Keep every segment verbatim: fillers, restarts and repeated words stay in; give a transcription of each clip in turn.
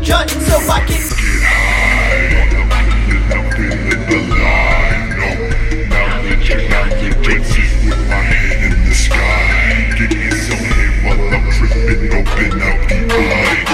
gun so I can get high. I'm feeling alive. No, now that you're not your braces with my head in the sky. Get me some head while I'm tripping, open up the blind.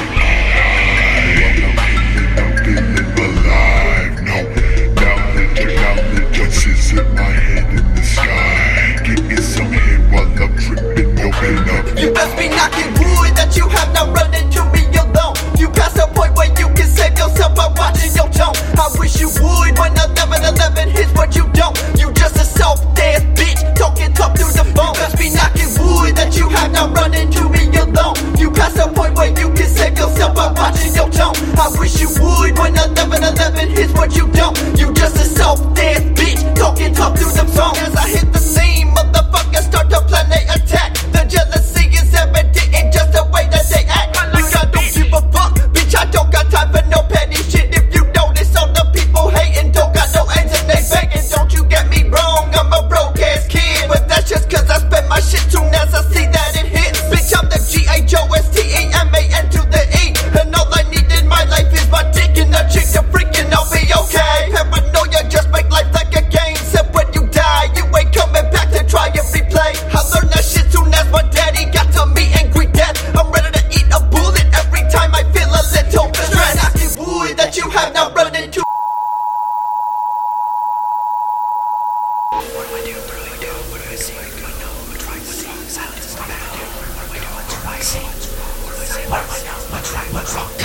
I'm feeling alive. No, now that you're not your braces with my head in the sky. Get me some head while I'm tripping, open up the blind. You best be knocking wood that you have not run into me alone. You pass a point where you can save yourself by watching your tone. I wish you would when eleven eleven hits, but you don't. You just a self-dance bitch talking tough through the phone. You best be knocking wood that you have not run into me alone. You pass a point where you can save yourself by watching your tone. I wish you would when eleven eleven hits, but you don't. You just a self-dance bitch talking tough through the phone. As I hit the scene, motherfuckers start to plan they attack. The jealousy is evident in just the way that they act. Like I don't give a fuck, bitch, I don't got time for no petty shit. If you notice all the people hating don't got no ends and they begging. Don't you get me wrong, I'm a broke ass kid, but that's just cause I spend my shit soon as I see that it hits. Bitch, I'm the G H O S T E M A N to the E, and all I need in my life is my dick and a chick to freaking I'll be okay. Paranoia just make life like a game, except when you die, you ain't coming back to try and replay. I learned that shit soon as my daddy got to meet and greet death. I'm ready to eat a bullet every time I feel a little stress. Knocking wood that you have not run into. What do I do? What do I do? What do I see? What do I know? What's right? What's wrong? Silence is not bad. What do I do? What do I see? What do I say? What do I know? What's right? What's wrong?